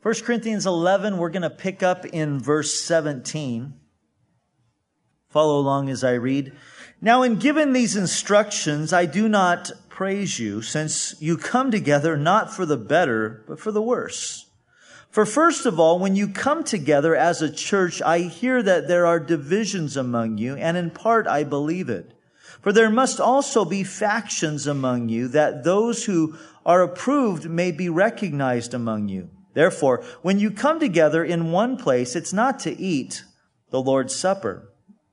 1 Corinthians 11, we're going to pick up in verse 17. Follow along as I read. Now, in giving these instructions, I do not praise you, since you come together not for the better, but for the worse. For first of all, when you come together as a church, I hear that there are divisions among you, and in part I believe it. For there must also be factions among you, that those who are approved may be recognized among you. Therefore, when you come together in one place, it's not to eat the Lord's Supper.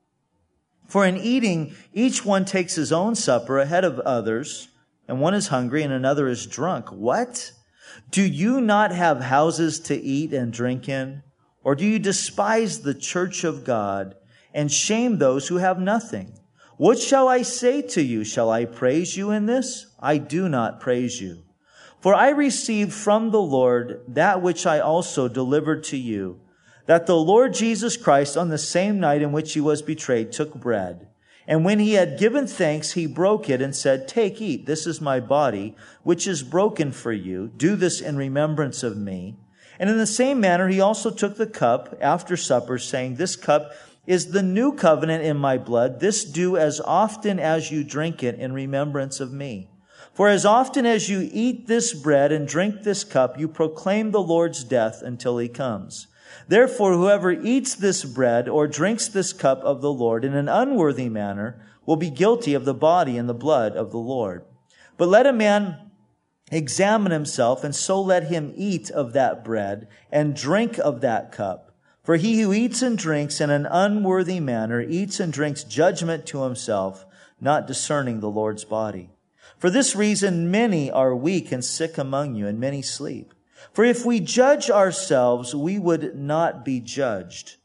For in eating, each one takes his own supper ahead of others, and one is hungry and another is drunk. What? Do you not have houses to eat and drink in? Or do you despise the church of God and shame those who have nothing? What shall I say to you? Shall I praise you in this? I do not praise you. For I received from the Lord that which I also delivered to you, that the Lord Jesus Christ, on the same night in which he was betrayed, took bread. And when he had given thanks, he broke it and said, Take, eat, this is my body, which is broken for you. Do this in remembrance of me. And in the same manner, he also took the cup after supper, saying, This cup is the new covenant in my blood. This do as often as you drink it in remembrance of me. For as often as you eat this bread and drink this cup, you proclaim the Lord's death until he comes. Therefore, whoever eats this bread or drinks this cup of the Lord in an unworthy manner will be guilty of the body and the blood of the Lord. But let a man examine himself, and so let him eat of that bread and drink of that cup. For he who eats and drinks in an unworthy manner eats and drinks judgment to himself, not discerning the Lord's body. For this reason, many are weak and sick among you, and many sleep. For if we judge ourselves, we would not be judged.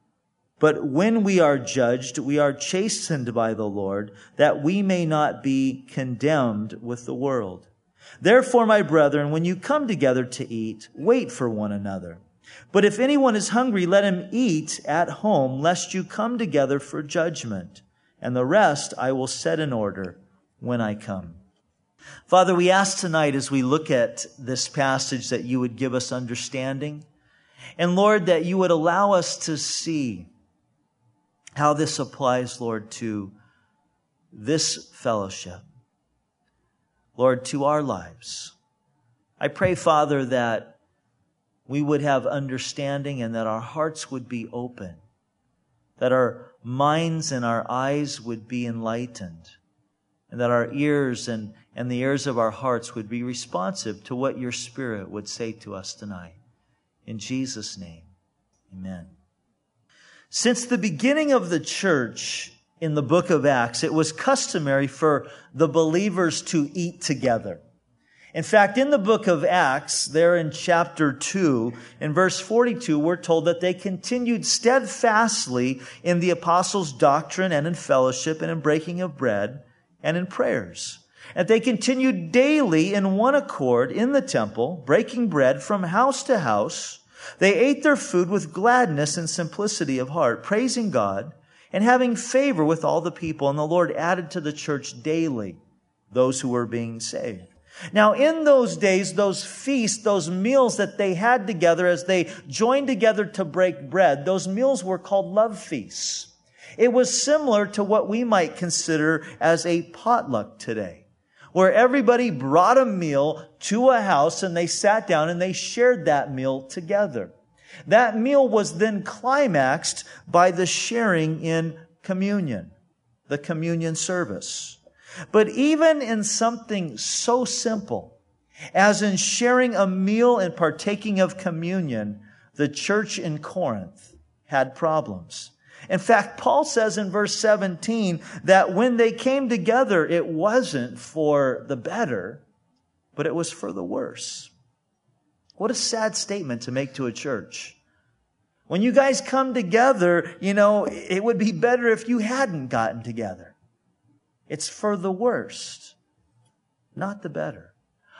But when we are judged, we are chastened by the Lord, that we may not be condemned with the world. Therefore, my brethren, when you come together to eat, wait for one another. But if anyone is hungry, let him eat at home, lest you come together for judgment. And the rest I will set in order when I come. Father, we ask tonight as we look at this passage that you would give us understanding. And Lord, that you would allow us to see how this applies, Lord, to this fellowship. Lord, to our lives. I pray, Father, that we would have understanding and that our hearts would be open, that our minds and our eyes would be enlightened, and that our ears and the ears of our hearts would be responsive to what your Spirit would say to us tonight. In Jesus' name, amen. Since the beginning of the church in the book of Acts, it was customary for the believers to eat together. In fact, in the book of Acts, there in chapter 2, in verse 42, we're told that they continued steadfastly in the apostles' doctrine and in fellowship and in breaking of bread and in prayers. And they continued daily in one accord in the temple, breaking bread from house to house. They ate their food with gladness and simplicity of heart, praising God and having favor with all the people. And the Lord added to the church daily those who were being saved. Now, in those days, those feasts, those meals that they had together as they joined together to break bread, those meals were called love feasts. It was similar to what we might consider as a potluck today, where everybody brought a meal to a house and they sat down and they shared that meal together. That meal was then climaxed by the sharing in communion, the communion service. But even in something so simple as in sharing a meal and partaking of communion, the church in Corinth had problems. In fact, Paul says in verse 17 that when they came together, it wasn't for the better, but it was for the worse. What a sad statement to make to a church. When you guys come together, it would be better if you hadn't gotten together. It's for the worst, not the better.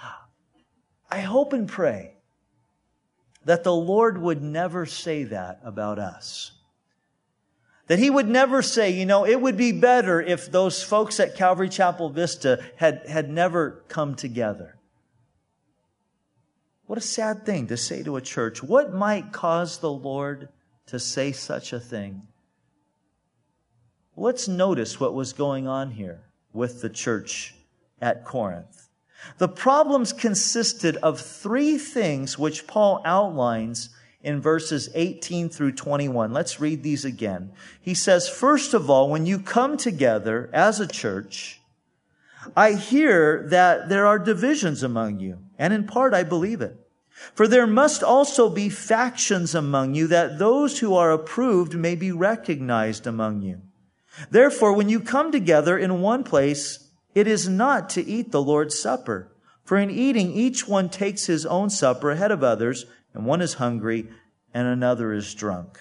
I hope and pray that the Lord would never say that about us. That He would never say, it would be better if those folks at Calvary Chapel Vista had never come together. What a sad thing to say to a church. What might cause the Lord to say such a thing? Let's notice what was going on here with the church at Corinth. The problems consisted of three things which Paul outlines in verses 18 through 21. Let's read these again. He says, first of all, when you come together as a church, I hear that there are divisions among you, and in part I believe it. For there must also be factions among you, that those who are approved may be recognized among you. Therefore, when you come together in one place, it is not to eat the Lord's Supper. For in eating, each one takes his own supper ahead of others, and one is hungry and another is drunk.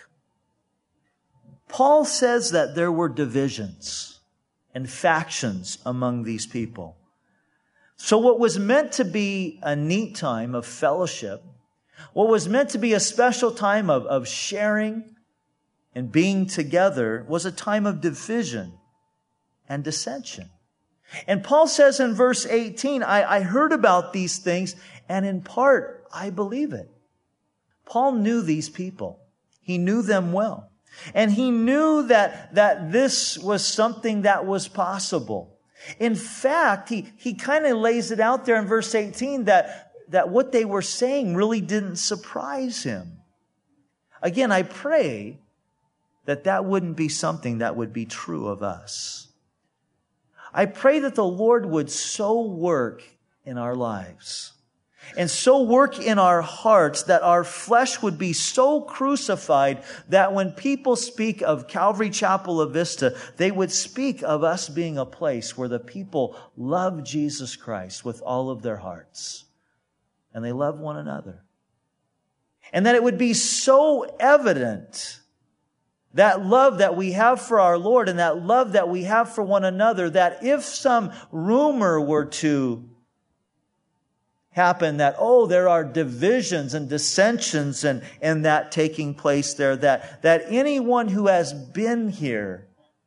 Paul says that there were divisions and factions among these people. So what was meant to be a neat time of fellowship, what was meant to be a special time of sharing and being together, was a time of division and dissension. And Paul says in verse 18, I heard about these things, and in part, I believe it. Paul knew these people. He knew them well. And he knew that this was something that was possible. In fact, he kind of lays it out there in verse 18 that what they were saying really didn't surprise him. Again, I pray that wouldn't be something that would be true of us. I pray that the Lord would so work in our lives and so work in our hearts that our flesh would be so crucified that when people speak of Calvary Chapel of Vista, they would speak of us being a place where the people love Jesus Christ with all of their hearts and they love one another. And that it would be so evident, that love that we have for our Lord and that love that we have for one another, that if some rumor were to happen that, there are divisions and dissensions and that taking place there, that anyone who has been here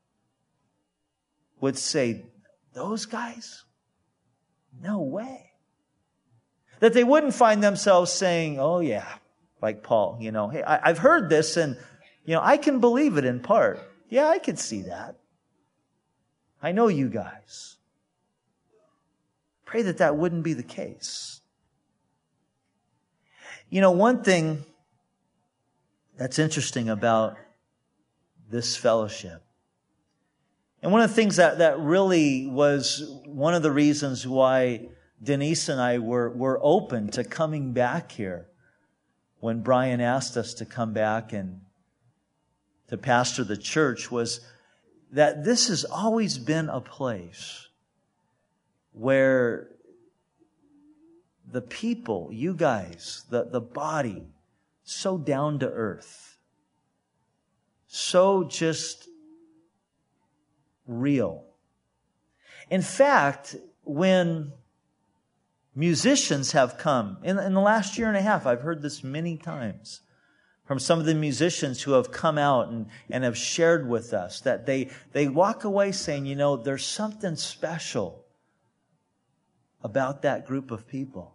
would say, those guys? No way. That they wouldn't find themselves saying, oh yeah, like Paul, hey, I've heard this and, I can believe it in part. Yeah, I could see that. I know you guys. Pray that wouldn't be the case. One thing that's interesting about this fellowship, and one of the things that really was one of the reasons why Denise and I were open to coming back here when Brian asked us to come back and to pastor the church, was that this has always been a place where the people, you guys, the body, so down to earth, so just real. In fact, when musicians have come, in the last year and a half, I've heard this many times from some of the musicians who have come out and have shared with us, that they walk away saying, there's something special about that group of people.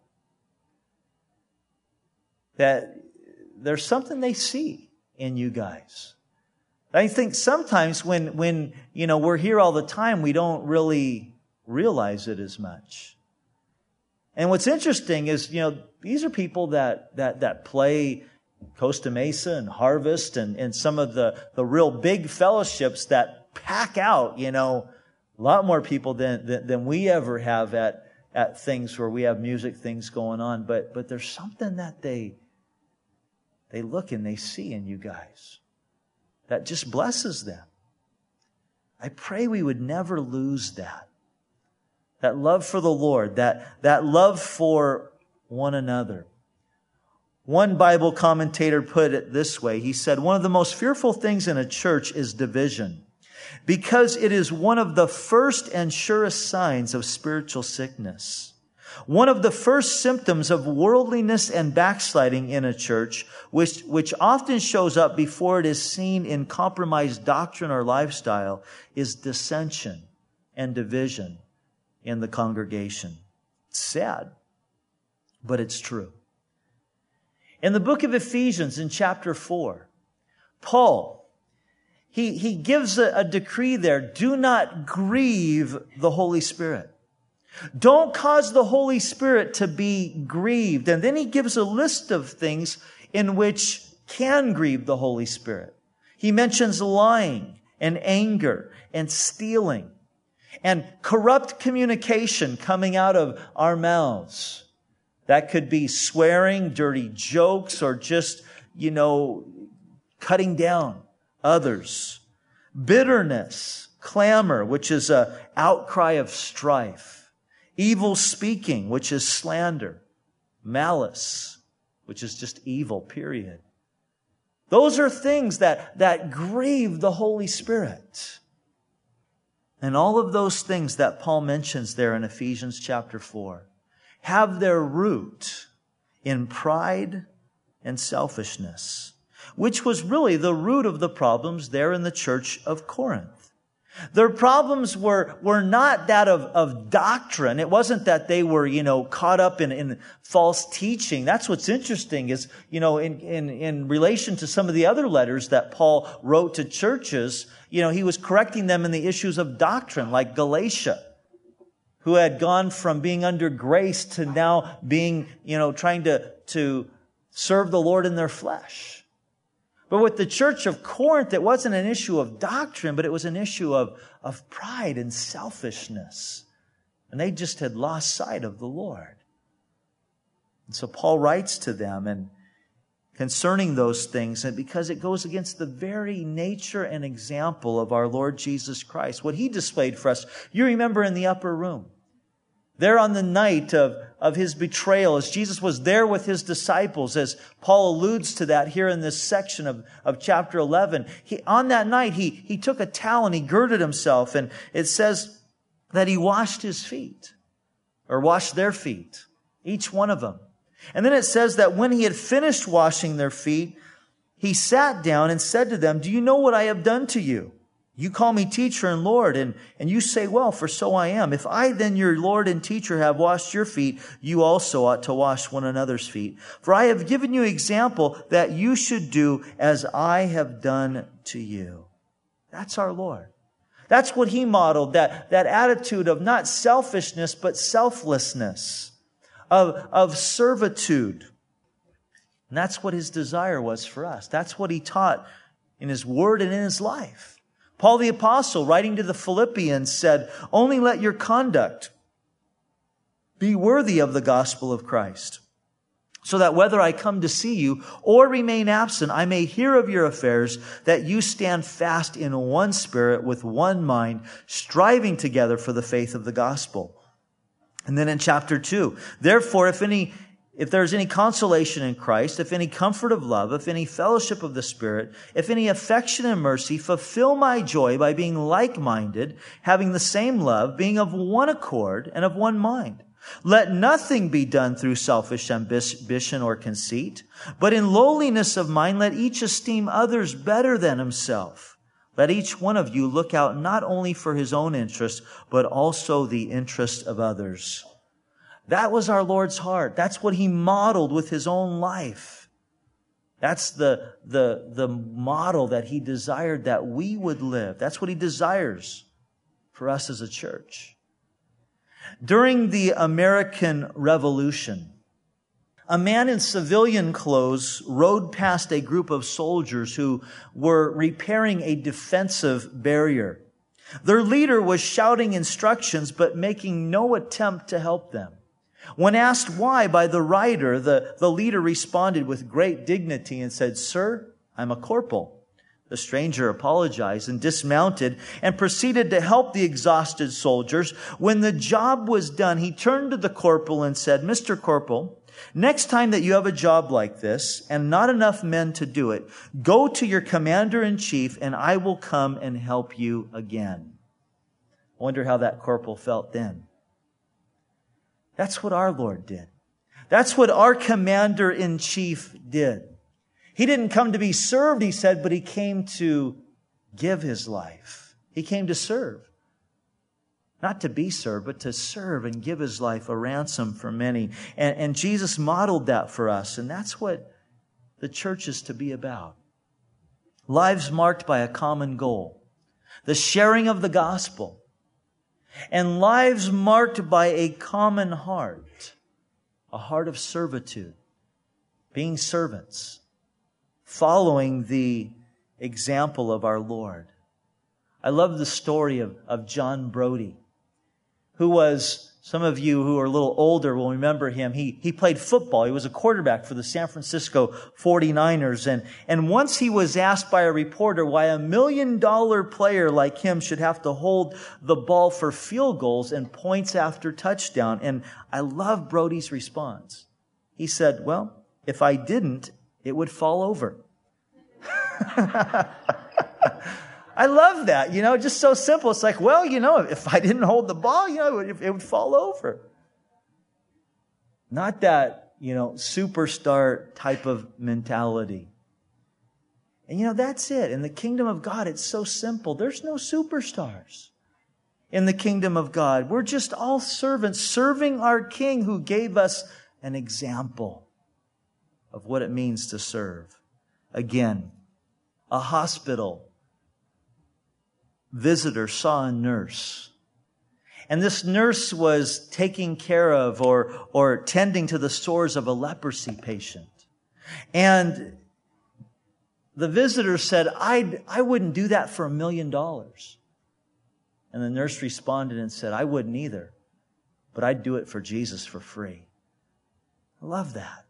That there's something they see in you guys. I think sometimes when we're here all the time, we don't really realize it as much. And what's interesting is, these are people that play Costa Mesa and Harvest and some of the real big fellowships that pack out, a lot more people than we ever have at things where we have music things going on. But there's something that they look and they see in you guys that just blesses them. I pray we would never lose that love for the Lord, that love for one another. One Bible commentator put it this way. He said, one of the most fearful things in a church is division, because it is one of the first and surest signs of spiritual sickness. One of the first symptoms of worldliness and backsliding in a church, which often shows up before it is seen in compromised doctrine or lifestyle, is dissension and division in the congregation. It's sad, but it's true. In the book of Ephesians, in chapter 4, Paul, he gives a decree there. Do not grieve the Holy Spirit. Don't cause the Holy Spirit to be grieved. And then he gives a list of things in which can grieve the Holy Spirit. He mentions lying and anger and stealing and corrupt communication coming out of our mouths. That could be swearing, dirty jokes, or just, cutting down others. Bitterness, clamor, which is an outcry of strife. Evil speaking, which is slander. Malice, which is just evil, period. Those are things that grieve the Holy Spirit. And all of those things that Paul mentions there in Ephesians chapter 4 have their root in pride and selfishness, which was really the root of the problems there in the church of Corinth. Their problems were not that of doctrine. It wasn't that they were, caught up in false teaching. That's what's interesting is, in relation to some of the other letters that Paul wrote to churches, he was correcting them in the issues of doctrine, like Galatia, who had gone from being under grace to now being, trying to serve the Lord in their flesh. But with the church of Corinth, it wasn't an issue of doctrine, but it was an issue of pride and selfishness. And they just had lost sight of the Lord. And so Paul writes to them and concerning those things, and because it goes against the very nature and example of our Lord Jesus Christ, what He displayed for us. You remember in the upper room, there on the night of His betrayal, as Jesus was there with His disciples, as Paul alludes to that here in this section of chapter 11. On that night, he took a towel and He girded Himself, and it says that He washed His feet, or washed their feet, each one of them. And then it says that when He had finished washing their feet, He sat down and said to them, "Do you know what I have done to you? You call me teacher and Lord, and you say, well, for so I am. If I then, your Lord and teacher, have washed your feet, you also ought to wash one another's feet. For I have given you example that you should do as I have done to you." That's our Lord. That's what He modeled, that attitude of not selfishness, but selflessness, of servitude. And that's what His desire was for us. That's what He taught in His word and in His life. Paul the Apostle, writing to the Philippians, said, "Only let your conduct be worthy of the gospel of Christ, so that whether I come to see you or remain absent, I may hear of your affairs, that you stand fast in one spirit with one mind, striving together for the faith of the gospel." And then in chapter 2, "Therefore, if there's any consolation in Christ, if any comfort of love, if any fellowship of the Spirit, if any affection and mercy, fulfill my joy by being like-minded, having the same love, being of one accord and of one mind. Let nothing be done through selfish ambition or conceit, but in lowliness of mind let each esteem others better than himself. Let each one of you look out not only for his own interest, but also the interest of others." That was our Lord's heart. That's what He modeled with His own life. That's the model that He desired that we would live. That's what He desires for us as a church. During the American Revolution, a man in civilian clothes rode past a group of soldiers who were repairing a defensive barrier. Their leader was shouting instructions, but making no attempt to help them. When asked why by the rider, the leader responded with great dignity and said, "Sir, I'm a corporal." The stranger apologized and dismounted and proceeded to help the exhausted soldiers. When the job was done, he turned to the corporal and said, "Mr. Corporal, next time that you have a job like this and not enough men to do it, go to your commander-in-chief and I will come and help you again." I wonder how that corporal felt then. That's what our Lord did. That's what our commander-in-chief did. He didn't come to be served, He said, but He came to give His life. He came to serve. Not to be served, but to serve and give His life a ransom for many. And Jesus modeled that for us. And that's what the church is to be about. Lives marked by a common goal, the sharing of the gospel, and lives marked by a common heart, a heart of servitude, being servants, following the example of our Lord. I love the story of John Brodie, who was, some of you who are a little older will remember him. He played football. He was a quarterback for the San Francisco 49ers. And once he was asked by a reporter why $1 million player like him should have to hold the ball for field goals and points after touchdown. And I love Brodie's response. He said, well, if I didn't, it would fall over. I love that, just so simple. It's like, well, if I didn't hold the ball, it would fall over. Not that, superstar type of mentality. And that's it. In the kingdom of God, it's so simple. There's no superstars in the kingdom of God. We're just all servants serving our King who gave us an example of what it means to serve. Again, a hospital visitor saw a nurse. And this nurse was taking care of or tending to the sores of a leprosy patient. And the visitor said, I wouldn't do that for $1 million. And the nurse responded and said, I wouldn't either, but I'd do it for Jesus for free. I love that.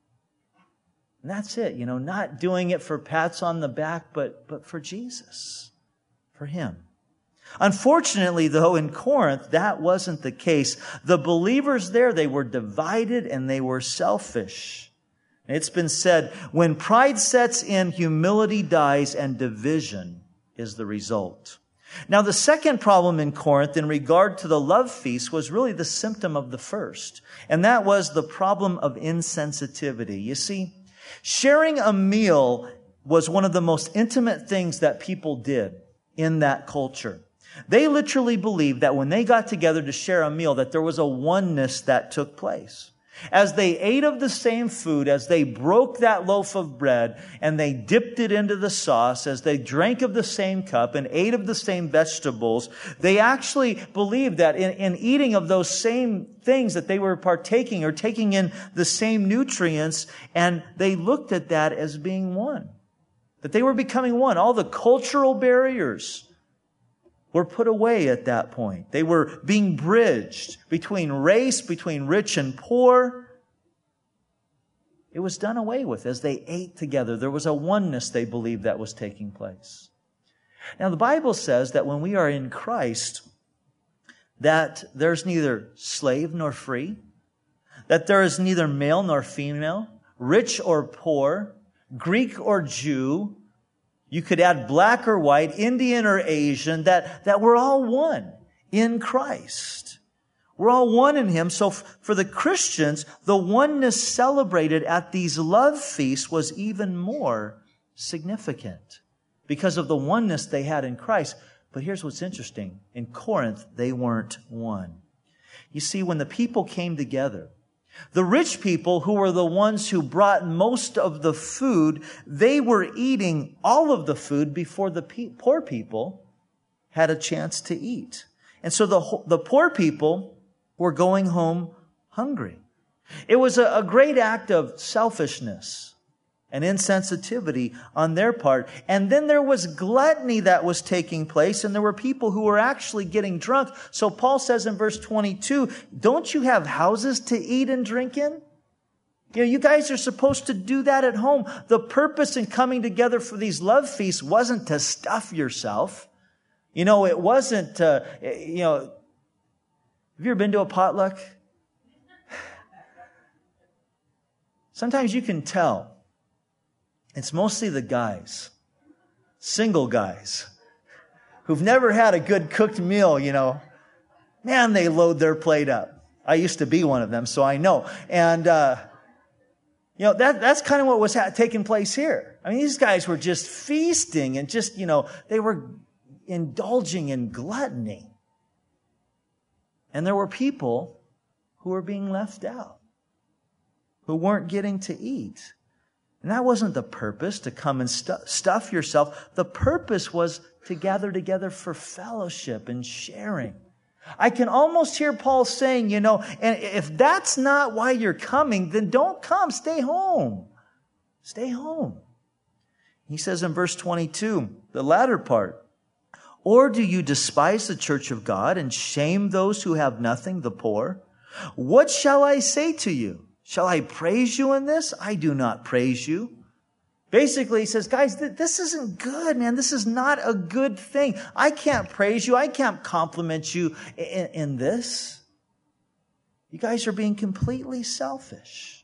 And that's it, not doing it for pats on the back, but for Jesus. For Him. Unfortunately, though, in Corinth, that wasn't the case. The believers there, they were divided and they were selfish. It's been said, when pride sets in, humility dies, and division is the result. Now, the second problem in Corinth in regard to the love feast was really the symptom of the first. And that was the problem of insensitivity. You see, sharing a meal was one of the most intimate things that people did in that culture. They literally believed that when they got together to share a meal, that there was a oneness that took place. As they ate of the same food, as they broke that loaf of bread and they dipped it into the sauce, as they drank of the same cup and ate of the same vegetables, they actually believed that in eating of those same things that they were partaking or taking in the same nutrients, and they looked at that as being one. That they were becoming one. All the cultural barriers were put away at that point. They were being bridged between race, between rich and poor. It was done away with as they ate together. There was a oneness they believed that was taking place. Now, the Bible says that when we are in Christ, that there's neither slave nor free, that there is neither male nor female, rich or poor, Greek or Jew, you could add black or white, Indian or Asian, that we're all one in Christ. We're all one in Him. So for the Christians, the oneness celebrated at these love feasts was even more significant because of the oneness they had in Christ. But here's what's interesting. In Corinth, they weren't one. You see, when the people came together, the rich people, who were the ones who brought most of the food, they were eating all of the food before the poor people had a chance to eat. And so the poor people were going home hungry. It was a great act of selfishness and insensitivity on their part. And then there was gluttony that was taking place, and there were people who were actually getting drunk. So Paul says in verse 22, don't you have houses to eat and drink in? You guys are supposed to do that at home. The purpose in coming together for these love feasts wasn't to stuff yourself. It wasn't, have you ever been to a potluck? Sometimes you can tell. It's mostly the guys, single guys, who've never had a good cooked meal, Man, they load their plate up. I used to be one of them, so I know. And, that's kind of what was taking place here. I mean, these guys were just feasting and just, they were indulging in gluttony. And there were people who were being left out, who weren't getting to eat. And that wasn't the purpose, to come and stuff yourself. The purpose was to gather together for fellowship and sharing. I can almost hear Paul saying, and if that's not why you're coming, then don't come. Stay home. Stay home. He says in verse 22, the latter part, or do you despise the church of God and shame those who have nothing, the poor? What shall I say to you? Shall I praise you in this? I do not praise you. Basically, he says, guys, this isn't good, man. This is not a good thing. I can't praise you. I can't compliment you in this. You guys are being completely selfish.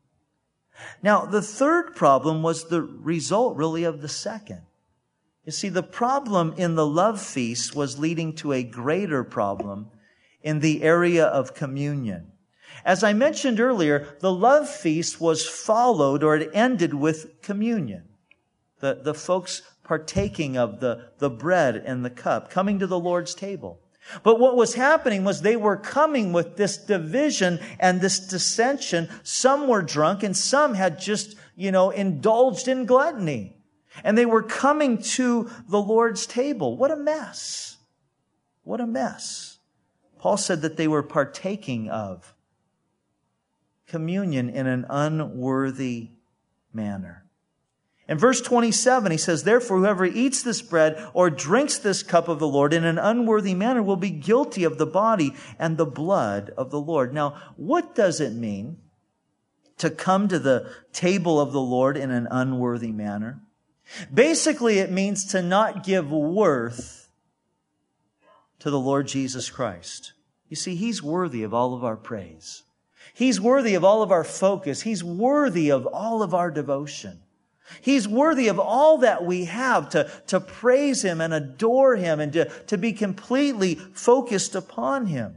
Now, the third problem was the result, really, of the second. You see, the problem in the love feast was leading to a greater problem in the area of communion. As I mentioned earlier, the love feast was followed, or it ended with communion. The folks partaking of the bread and the cup, coming to the Lord's table. But what was happening was they were coming with this division and this dissension. Some were drunk and some had just, indulged in gluttony. And they were coming to the Lord's table. What a mess. What a mess. Paul said that they were partaking of communion in an unworthy manner. In verse 27, he says, therefore, whoever eats this bread or drinks this cup of the Lord in an unworthy manner will be guilty of the body and the blood of the Lord. Now, what does it mean to come to the table of the Lord in an unworthy manner? Basically, it means to not give worth to the Lord Jesus Christ. You see, He's worthy of all of our praise. He's worthy of all of our focus. He's worthy of all of our devotion. He's worthy of all that we have to praise Him and adore Him and to be completely focused upon Him.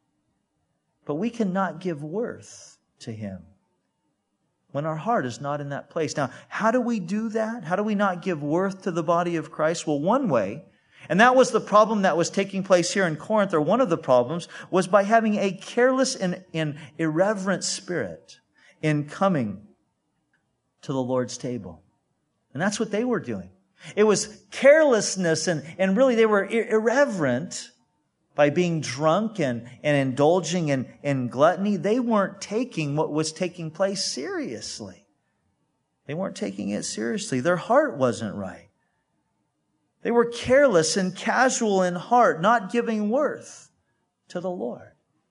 But we cannot give worth to Him when our heart is not in that place. Now, how do we do that? How do we not give worth to the body of Christ? Well, one way, and that was the problem that was taking place here in Corinth, or one of the problems, was by having a careless and irreverent spirit in coming to the Lord's table. And that's what they were doing. It was carelessness, and really they were irreverent by being drunk and indulging in gluttony. They weren't taking what was taking place seriously. They weren't taking it seriously. Their heart wasn't right. They were careless and casual in heart, not giving worth to the Lord.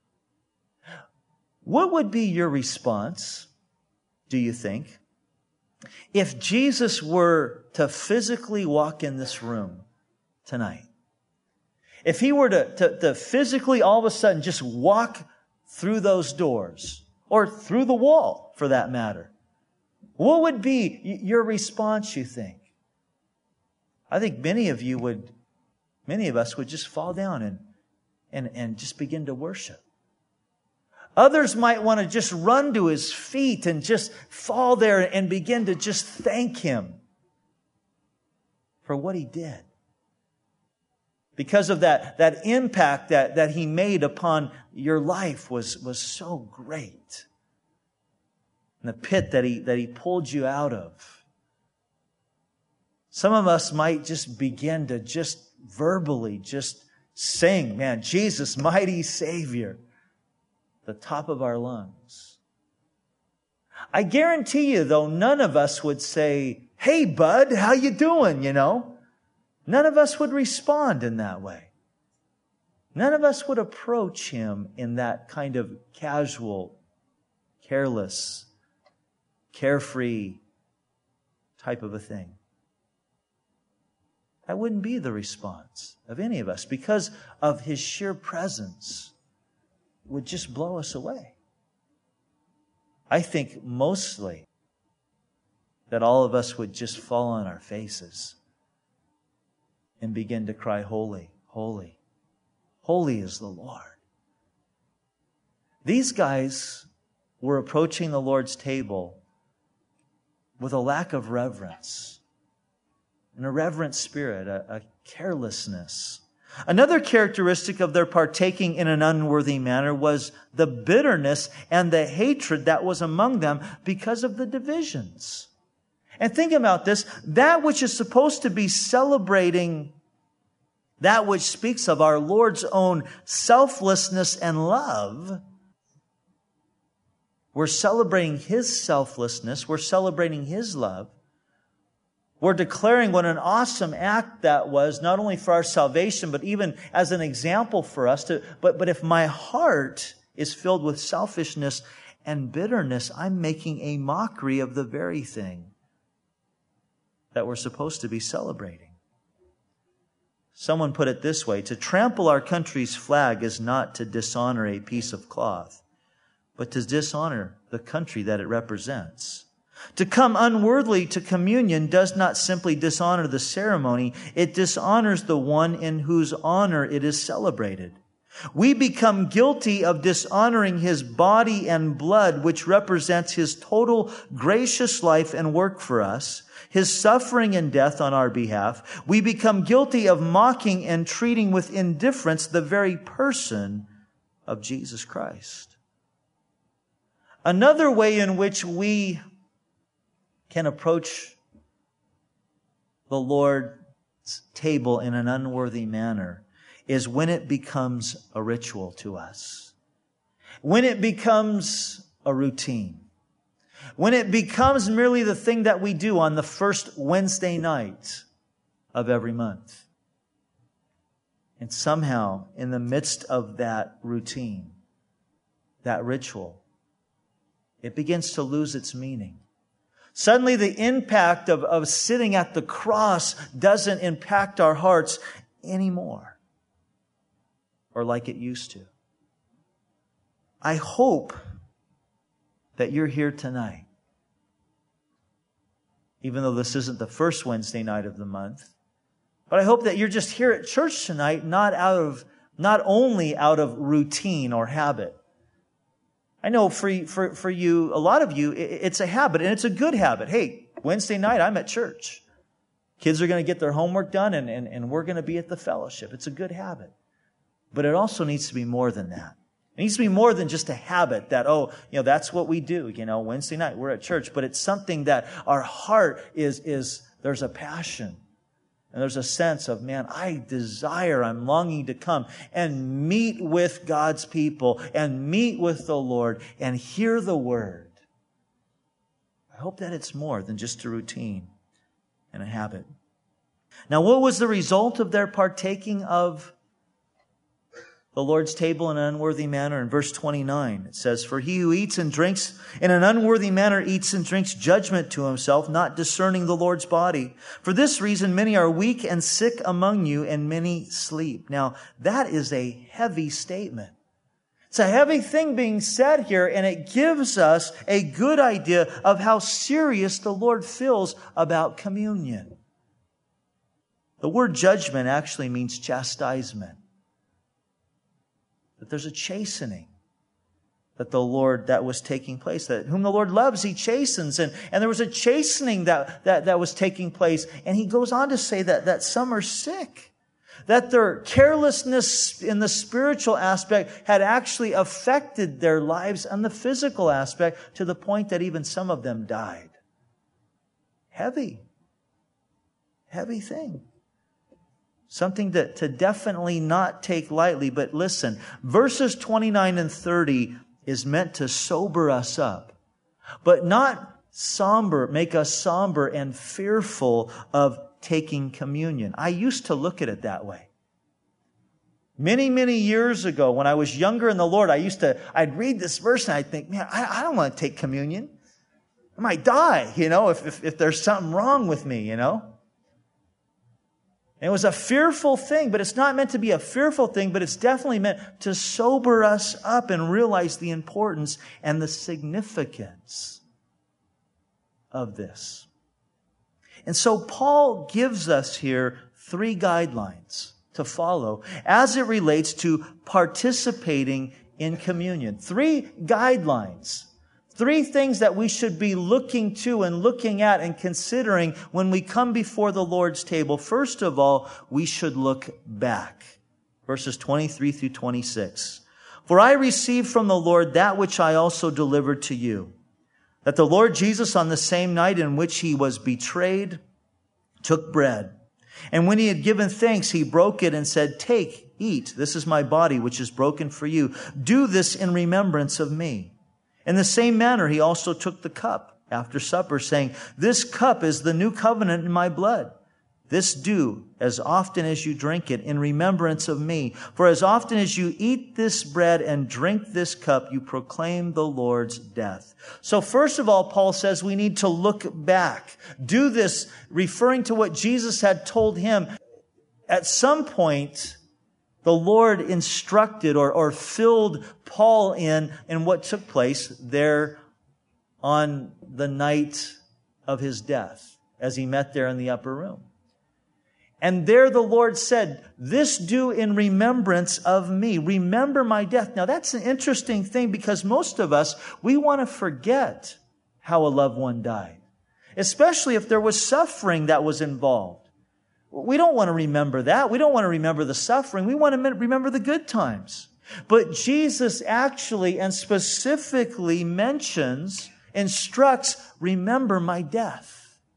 What would be your response, do you think, if Jesus were to physically walk in this room tonight? If He were to physically all of a sudden just walk through those doors, or through the wall for that matter, what would be your response, you think? I think many of us would just fall down and just begin to worship. Others might want to just run to His feet and just fall there and begin to just thank Him for what He did. Because of that impact that He made upon your life was so great. And the pit that He pulled you out of. Some of us might just begin to just verbally just sing, man, Jesus, mighty Savior, the top of our lungs. I guarantee you, though, none of us would say, hey, bud, how you doing, None of us would respond in that way. None of us would approach Him in that kind of casual, careless, carefree type of a thing. That wouldn't be the response of any of us, because of His sheer presence would just blow us away. I think mostly that all of us would just fall on our faces and begin to cry, holy, holy, holy is the Lord. These guys were approaching the Lord's table with a lack of reverence, an irreverent spirit, a carelessness. Another characteristic of their partaking in an unworthy manner was the bitterness and the hatred that was among them because of the divisions. And think about this, that which is supposed to be celebrating, that which speaks of our Lord's own selflessness and love, we're celebrating His selflessness, we're celebrating His love. We're declaring what an awesome act that was, not only for our salvation, but even as an example for us. But if my heart is filled with selfishness and bitterness, I'm making a mockery of the very thing that we're supposed to be celebrating. Someone put it this way, to trample our country's flag is not to dishonor a piece of cloth, but to dishonor the country that it represents. To come unworthily to communion does not simply dishonor the ceremony, it dishonors the one in whose honor it is celebrated. We become guilty of dishonoring His body and blood, which represents His total gracious life and work for us, His suffering and death on our behalf. We become guilty of mocking and treating with indifference the very person of Jesus Christ. Another way in which we can approach the Lord's table in an unworthy manner is when it becomes a ritual to us. When it becomes a routine. When it becomes merely the thing that we do on the first Wednesday night of every month. And somehow, in the midst of that routine, that ritual, it begins to lose its meaning. Suddenly the impact of sitting at the cross doesn't impact our hearts anymore, or like it used to. I hope that you're here tonight, even though this isn't the first Wednesday night of the month, but I hope that you're just here at church tonight, not only out of routine or habit. I know for you, a lot of you, it's a habit, and it's a good habit. Hey, Wednesday night, I'm at church. Kids are going to get their homework done, and we're going to be at the fellowship. It's a good habit. But it also needs to be more than that. It needs to be more than just a habit that, that's what we do. Wednesday night, we're at church. But it's something that our heart is there's a passion. And there's a sense of, I'm longing to come and meet with God's people and meet with the Lord and hear the Word. I hope that it's more than just a routine and a habit. Now, what was the result of their partaking of the Lord's table in an unworthy manner? In verse 29, it says, "For he who eats and drinks in an unworthy manner eats and drinks judgment to himself, not discerning the Lord's body. For this reason, many are weak and sick among you, and many sleep." Now, that is a heavy statement. It's a heavy thing being said here, and it gives us a good idea of how serious the Lord feels about communion. The word judgment actually means chastisement. That there's a chastening that was taking place. That whom the Lord loves, He chastens. And there was a chastening that was taking place. And He goes on to say that some are sick. That their carelessness in the spiritual aspect had actually affected their lives and the physical aspect to the point that even some of them died. Heavy thing. Something to definitely not take lightly. But listen, verses 29 and 30 is meant to sober us up, but not make us somber and fearful of taking communion. I used to look at it that way. Many, many years ago, when I was younger in the Lord, I'd read this verse and I'd think, I don't want to take communion. I might die, if there's something wrong with me, It was a fearful thing, but it's not meant to be a fearful thing, but it's definitely meant to sober us up and realize the importance and the significance of this. And so Paul gives us here 3 guidelines to follow as it relates to participating in communion. 3 guidelines. 3 things that we should be looking to and looking at and considering when we come before the Lord's table. First of all, we should look back. Verses 23 through 26. "For I received from the Lord that which I also delivered to you, that the Lord Jesus, on the same night in which he was betrayed, took bread. And when he had given thanks, he broke it and said, "Take, eat. This is my body, which is broken for you. Do this in remembrance of me." In the same manner, he also took the cup after supper, saying, "This cup is the new covenant in my blood. This do as often as you drink it in remembrance of me. For as often as you eat this bread and drink this cup, you proclaim the Lord's death." So first of all, Paul says we need to look back. Do this referring to what Jesus had told him. At some point, the Lord instructed or filled Paul in what took place there on the night of his death as he met there in the upper room. And there the Lord said, "This do in remembrance of me." Remember my death. Now that's an interesting thing because most of us, we want to forget how a loved one died, especially if there was suffering that was involved. We don't want to remember that. We don't want to remember the suffering. We want to remember the good times. But Jesus actually and specifically instructs, remember my death.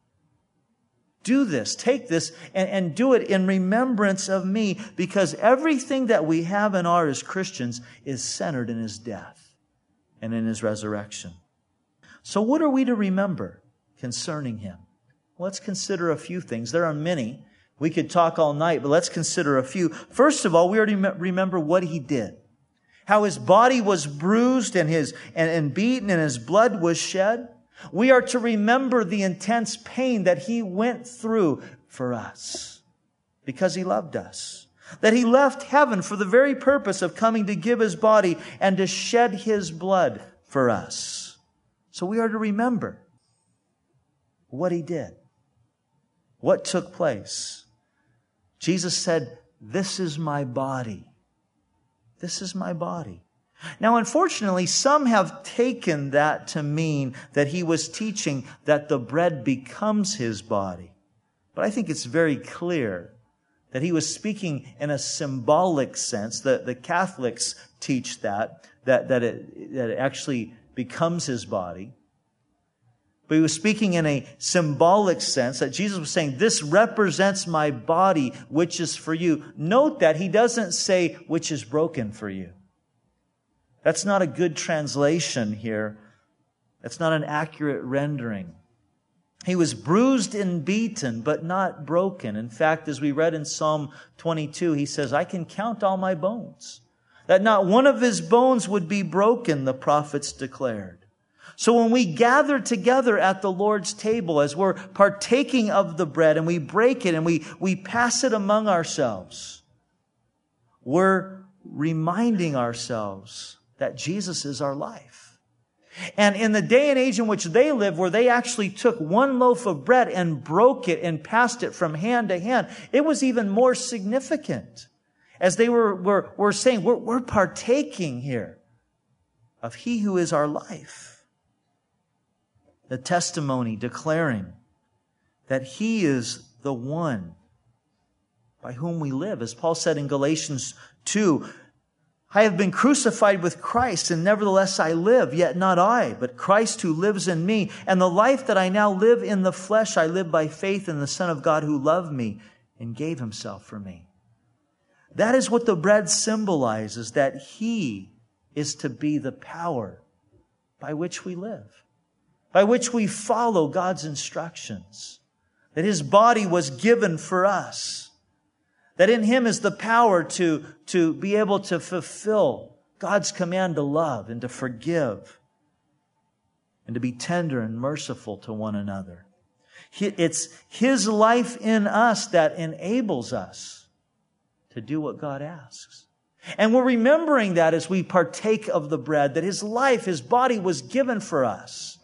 Do this, take this, and do it in remembrance of me, because everything that we have and are as Christians is centered in his death and in his resurrection. So what are we to remember concerning him? Let's consider a few things. There are many. We could talk all night, but let's consider a few. First of all, we are to remember what he did. How his body was bruised and beaten and his blood was shed. We are to remember the intense pain that he went through for us because he loved us. That he left heaven for the very purpose of coming to give his body and to shed his blood for us. So we are to remember what he did, what took place. Jesus said, "This is my body. This is my body." Now, unfortunately, some have taken that to mean that he was teaching that the bread becomes his body. But I think it's very clear that he was speaking in a symbolic sense. The Catholics teach that it actually becomes his body. But he was speaking in a symbolic sense that Jesus was saying, "This represents my body, which is for you." Note that he doesn't say, "which is broken for you." That's not a good translation here. That's not an accurate rendering. He was bruised and beaten, but not broken. In fact, as we read in Psalm 22, he says, "I can count all my bones." That not one of his bones would be broken, the prophets declared. So when we gather together at the Lord's table, as we're partaking of the bread and we break it and we pass it among ourselves, we're reminding ourselves that Jesus is our life. And in the day and age in which they lived, where they actually took one loaf of bread and broke it and passed it from hand to hand, it was even more significant. As they were saying, we're partaking here of he who is our life. The testimony declaring that he is the one by whom we live. As Paul said in Galatians 2, "I have been crucified with Christ, and nevertheless I live, yet not I, but Christ who lives in me. And the life that I now live in the flesh, I live by faith in the Son of God who loved me and gave himself for me." That is what the bread symbolizes, that he is to be the power by which we live, by which we follow God's instructions, that his body was given for us. That in him is the power to be able to fulfill God's command to love and to forgive and to be tender and merciful to one another. It's his life in us that enables us to do what God asks. And we're remembering that as we partake of the bread, that his life, his body was given for us.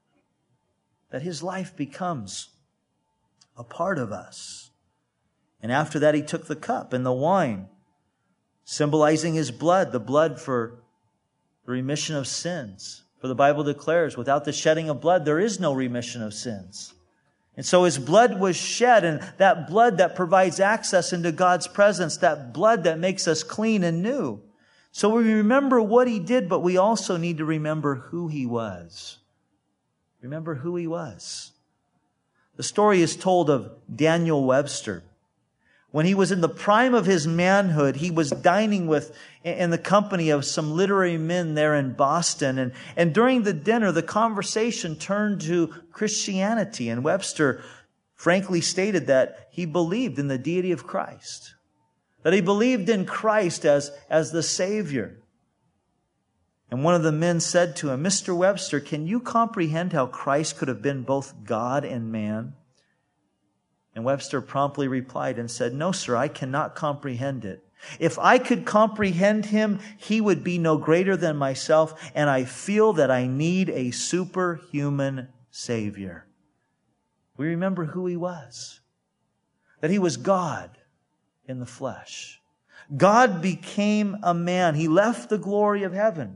That his life becomes a part of us. And after that, he took the cup and the wine, symbolizing his blood, the blood for the remission of sins. For the Bible declares, without the shedding of blood, there is no remission of sins. And so his blood was shed, and that blood that provides access into God's presence, that blood that makes us clean and new. So we remember what he did, but we also need to remember who he was. Remember who he was. The story is told of Daniel Webster. When he was in the prime of his manhood, he was dining in the company of some literary men there in Boston. And during the dinner, the conversation turned to Christianity. And Webster frankly stated that he believed in the deity of Christ. That he believed in Christ as the Savior. And one of the men said to him, "Mr. Webster, can you comprehend how Christ could have been both God and man?" And Webster promptly replied and said, "No, sir, I cannot comprehend it. If I could comprehend him, he would be no greater than myself, and I feel that I need a superhuman Savior." We remember who he was. That he was God in the flesh. God became a man. He left the glory of heaven.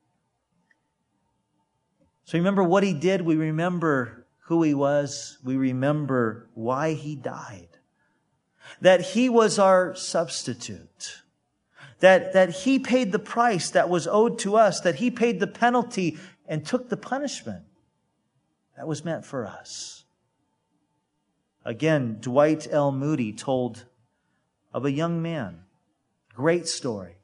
So remember what he did. We remember who he was. We remember why he died. That he was our substitute. That he paid the price that was owed to us. That he paid the penalty and took the punishment that was meant for us. Again, Dwight L. Moody told of a young man, great story,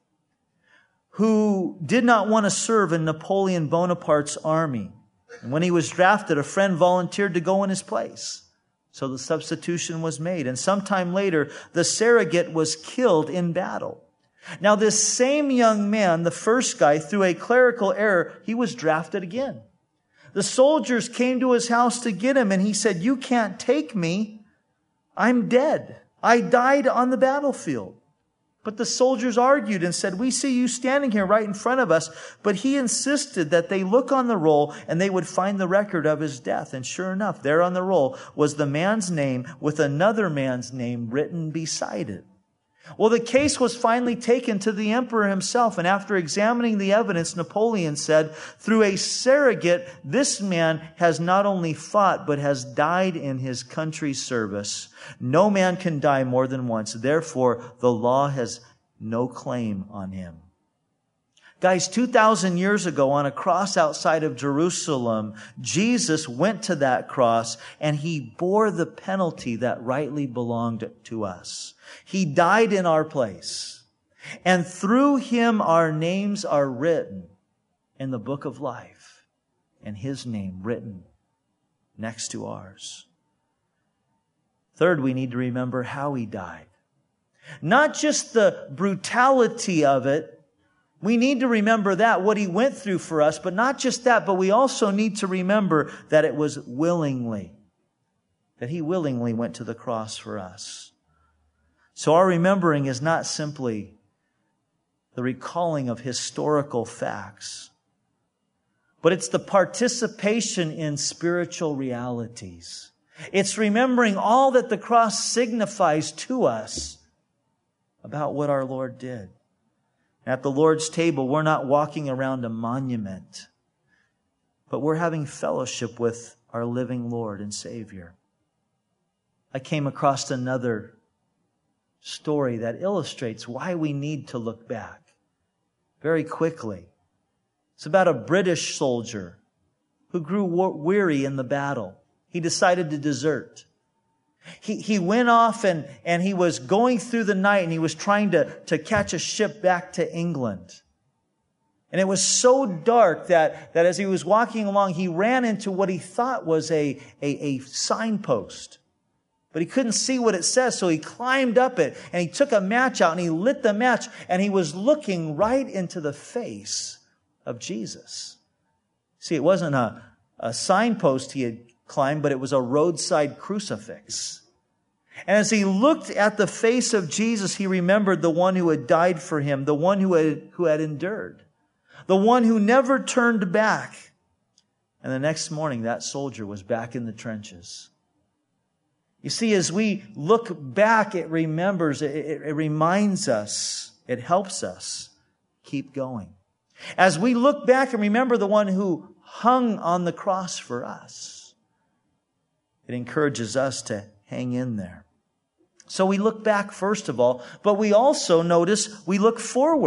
who did not want to serve in Napoleon Bonaparte's army. And when he was drafted, a friend volunteered to go in his place. So the substitution was made. And sometime later, the surrogate was killed in battle. Now this same young man, the first guy, through a clerical error, he was drafted again. The soldiers came to his house to get him, and he said, "You can't take me. I'm dead. I died on the battlefield." But the soldiers argued and said, "We see you standing here right in front of us." But he insisted that they look on the roll and they would find the record of his death. And sure enough, there on the roll was the man's name with another man's name written beside it. Well, the case was finally taken to the emperor himself. And after examining the evidence, Napoleon said, "Through a surrogate, this man has not only fought, but has died in his country's service. No man can die more than once. Therefore, the law has no claim on him." Guys, 2,000 years ago on a cross outside of Jerusalem, Jesus went to that cross and he bore the penalty that rightly belonged to us. He died in our place. And through him, our names are written in the book of life, and his name written next to ours. Third, we need to remember how he died. Not just the brutality of it. We need to remember that, what he went through for us, but not just that, but we also need to remember that it was willingly, that he willingly went to the cross for us. So our remembering is not simply the recalling of historical facts, but it's the participation in spiritual realities. It's remembering all that the cross signifies to us about what our Lord did. At the Lord's table, we're not walking around a monument, but we're having fellowship with our living Lord and Savior. I came across another story that illustrates why we need to look back very quickly. It's about a British soldier who grew weary in the battle. He decided to desert. He went off and he was going through the night and he was trying to catch a ship back to England. And it was so dark that as he was walking along, he ran into what he thought was a signpost. But he couldn't see what it says, so he climbed up it and he took a match out and he lit the match and he was looking right into the face of Jesus. See, it wasn't a signpost he had climbed, but it was a roadside crucifix. And as he looked at the face of Jesus, he remembered the one who had died for him, the one who had endured, the one who never turned back. And the next morning, that soldier was back in the trenches. You see, as we look back, it reminds us, it helps us keep going. As we look back and remember the one who hung on the cross for us, it encourages us to hang in there. So we look back first of all, but we also notice we look forward.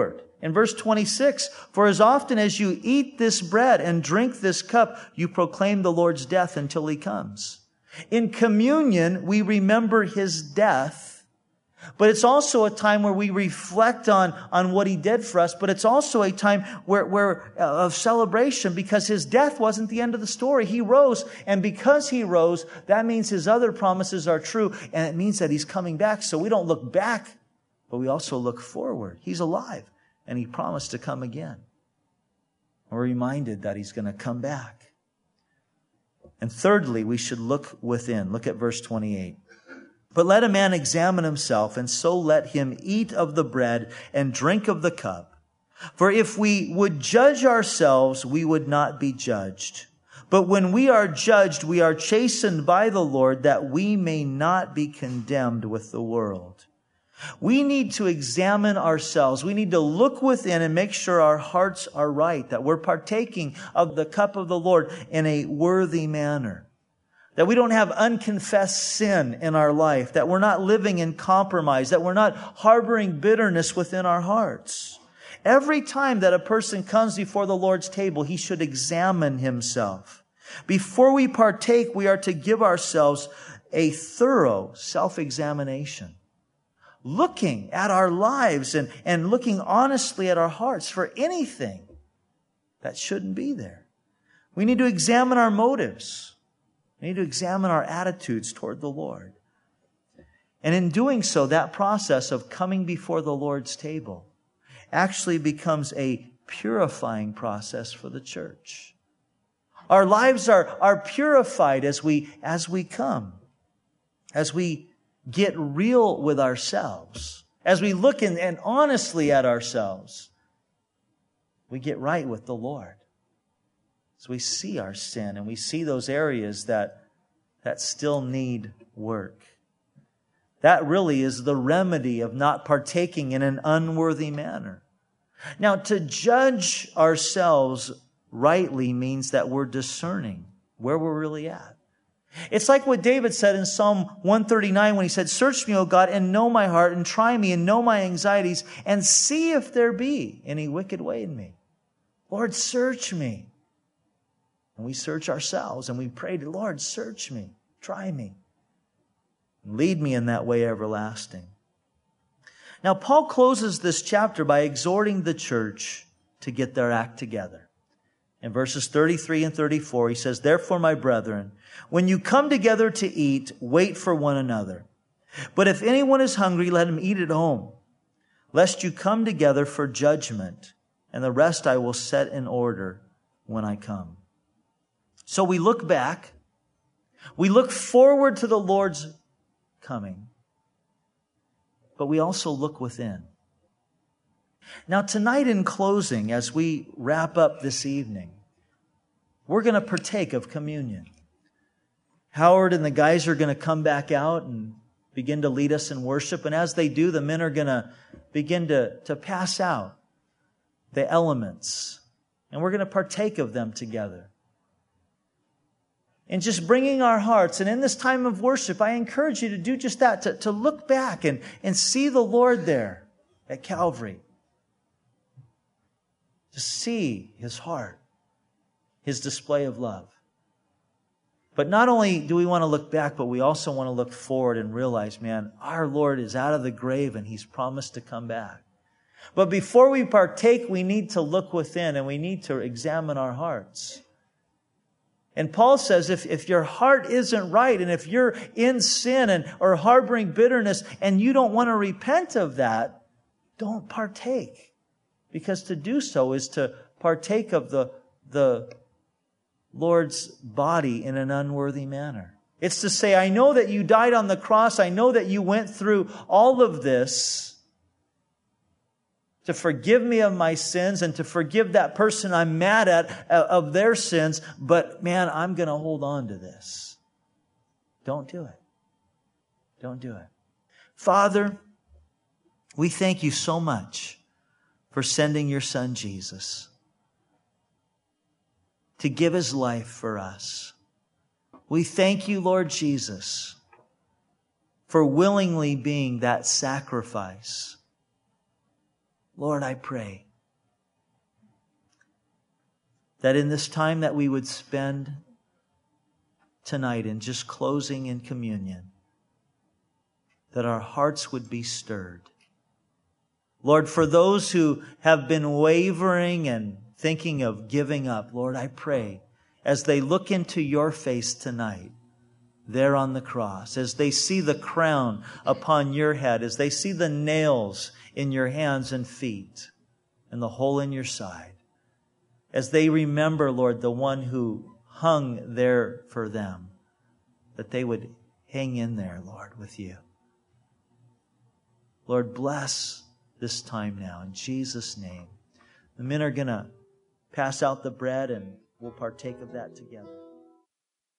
In verse 26, for as often as you eat this bread and drink this cup, you proclaim the Lord's death until He comes. In communion, we remember His death, but it's also a time where we reflect on what He did for us, but it's also a time where of celebration, because His death wasn't the end of the story. He rose, and because He rose, that means His other promises are true, and it means that He's coming back. So we don't look back, but we also look forward. He's alive. And He promised to come again. We're reminded that He's going to come back. And thirdly, we should look within. Look at verse 28. But let a man examine himself, and so let him eat of the bread and drink of the cup. For if we would judge ourselves, we would not be judged. But when we are judged, we are chastened by the Lord, that we may not be condemned with the world. We need to examine ourselves. We need to look within and make sure our hearts are right, that we're partaking of the cup of the Lord in a worthy manner, that we don't have unconfessed sin in our life, that we're not living in compromise, that we're not harboring bitterness within our hearts. Every time that a person comes before the Lord's table, he should examine himself. Before we partake, we are to give ourselves a thorough self-examination, looking at our lives and looking honestly at our hearts for anything that shouldn't be there. We need to examine our motives. We need to examine our attitudes toward the Lord. And in doing so, that process of coming before the Lord's table actually becomes a purifying process for the church. Our lives are purified as we come, as we get real with ourselves. As we look and honestly at ourselves, we get right with the Lord. So we see our sin and we see those areas that still need work. That really is the remedy of not partaking in an unworthy manner. Now, to judge ourselves rightly means that we're discerning where we're really at. It's like what David said in Psalm 139 when he said, "Search me, O God, and know my heart, and try me and know my anxieties, and see if there be any wicked way in me." Lord, search me. And we search ourselves and we pray to Lord, search me, try me, and lead me in that way everlasting. Now, Paul closes this chapter by exhorting the church to get their act together. In verses 33 and 34, he says, "Therefore, my brethren, when you come together to eat, wait for one another. But if anyone is hungry, let him eat at home, lest you come together for judgment, and the rest I will set in order when I come." So we look back, we look forward to the Lord's coming, but we also look within. Now, tonight in closing, as we wrap up this evening, we're going to partake of communion. Howard and the guys are going to come back out and begin to lead us in worship. And as they do, the men are going to begin to pass out the elements. And we're going to partake of them together. And just bringing our hearts. And in this time of worship, I encourage you to do just that, to look back and see the Lord there at Calvary. To see His heart, His display of love. But not only do we want to look back, but we also want to look forward and realize, man, our Lord is out of the grave and He's promised to come back. But before we partake, we need to look within and we need to examine our hearts. And Paul says, if your heart isn't right and if you're in sin or harboring bitterness and you don't want to repent of that, don't partake. Because to do so is to partake of the Lord's body in an unworthy manner. It's to say, I know that you died on the cross. I know that you went through all of this to forgive me of my sins and to forgive that person I'm mad at of their sins. But man, I'm going to hold on to this. Don't do it. Don't do it. Father, we thank you so much for sending your Son, Jesus, to give His life for us. We thank you, Lord Jesus, for willingly being that sacrifice. Lord, I pray that in this time that we would spend tonight in just closing in communion, that our hearts would be stirred. Lord, for those who have been wavering and thinking of giving up, Lord, I pray as they look into your face tonight, there on the cross, as they see the crown upon your head, as they see the nails in your hands and feet and the hole in your side, as they remember, Lord, the one who hung there for them, that they would hang in there, Lord, with you. Lord, bless this time now in Jesus' name. The men are going to pass out the bread and we'll partake of that together.